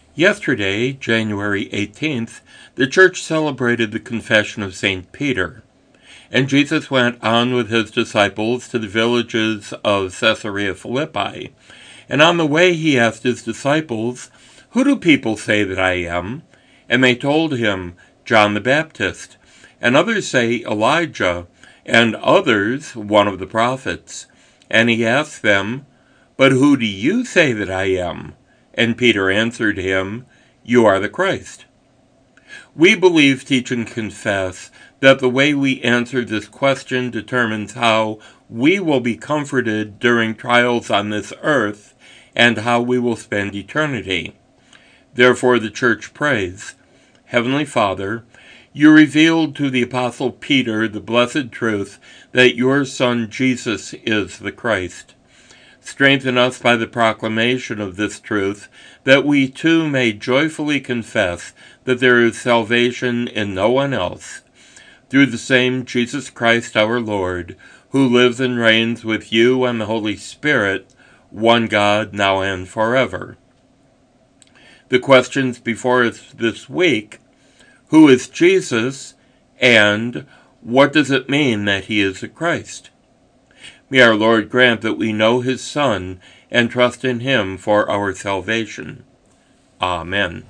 Yesterday, January 18th, the church celebrated the confession of St. Peter, and Jesus went on with his disciples to the villages of Caesarea Philippi, and on the way he asked his disciples, "Who do people say that I am?" And they told him, "John the Baptist, and others say Elijah, and others one of the prophets." And he asked them, "But who do you say that I am?" And Peter answered him, "You are the Christ." We believe, teach, and confess that the way we answer this question determines how we will be comforted during trials on this earth and how we will spend eternity. Therefore the Church prays, "Heavenly Father, you revealed to the Apostle Peter the blessed truth that your Son Jesus is the Christ. Strengthen us by the proclamation of this truth, that we too may joyfully confess that there is salvation in no one else. Through the same Jesus Christ our Lord, who lives and reigns with you and the Holy Spirit, one God, now and forever." The questions before us this week: who is Jesus, and what does it mean that he is the Christ? May our Lord grant that we know his Son and trust in him for our salvation. Amen.